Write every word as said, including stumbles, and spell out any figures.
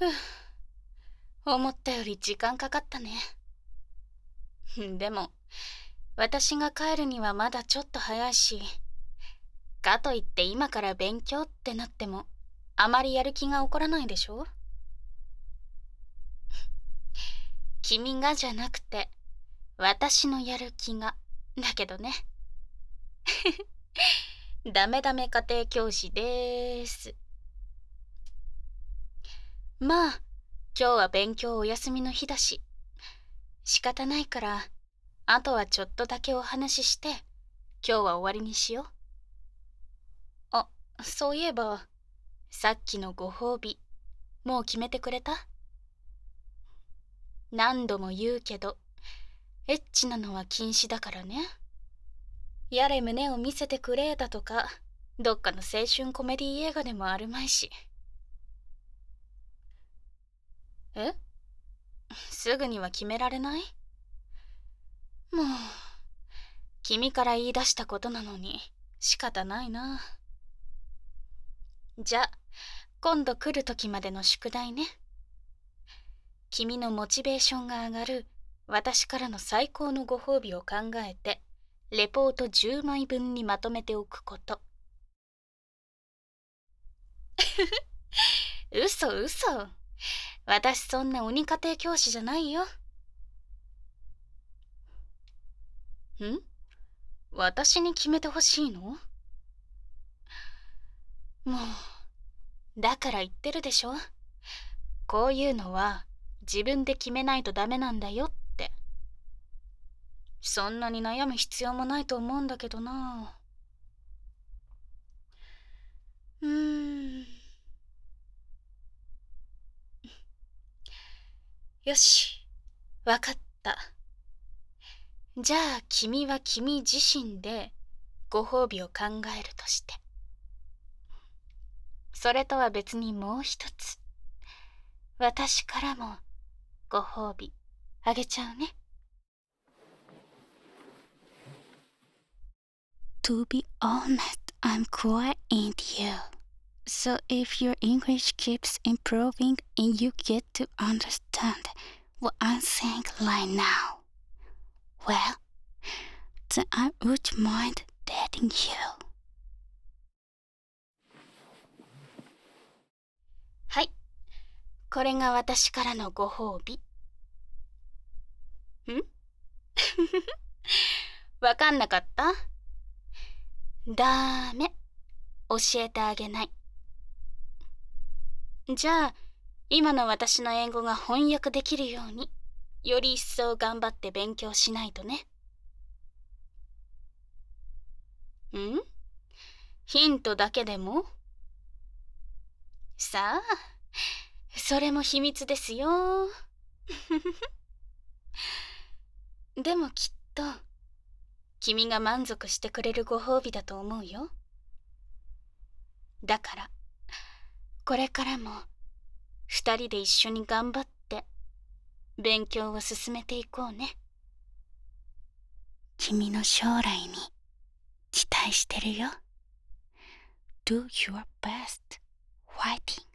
思ったより時間かかったね。でも、私が帰るにはまだちょっと早いし、かといって今から勉強ってなっても、あまりやる気が起こらないでしょ？君がじゃなくて、私のやる気が、だけどね。ダメダメ家庭教師でーす。まあ、今日は勉強お休みの日だし、仕方ないから、あとはちょっとだけお話しして、今日は終わりにしよう。あ、そういえば、さっきのご褒美、もう決めてくれた？何度も言うけど、エッチなのは禁止だからね。やれ胸を見せてくれだとか、どっかの青春コメディ映画でもあるまいし。え？すぐには決められない？もう、君から言い出したことなのに仕方ないな。じゃあ、今度来る時までの宿題ね。君のモチベーションが上がる私からの最高のご褒美を考えて、レポートじゅうまいぶんにまとめておくこと。嘘嘘。私そんな鬼家庭教師じゃないよ。ん？私に決めてほしいの？もう、だから言ってるでしょ。こういうのは自分で決めないとダメなんだよって。そんなに悩む必要もないと思うんだけどな。うーん。よし、わかった。じゃあ君は君自身でご褒美を考えるとして。それとは別にもう一つ、私からもご褒美あげちゃうね。To be honest, I'm quite into you. So if your English keeps improving and you get to understand what I'm saying right now, well, then I would mind dating you. はい、これが私からのご褒美。ん？わかんなかった？だーめ、教えてあげない。じゃあ、今の私の英語が翻訳できるように、より一層頑張って勉強しないとね。ん？ヒントだけでも？さあ、それも秘密ですよ。でもきっと、君が満足してくれるご褒美だと思うよ。だから、これからも二人で一緒に頑張って勉強を進めていこうね。君の将来に期待してるよ。Do your best, fighting.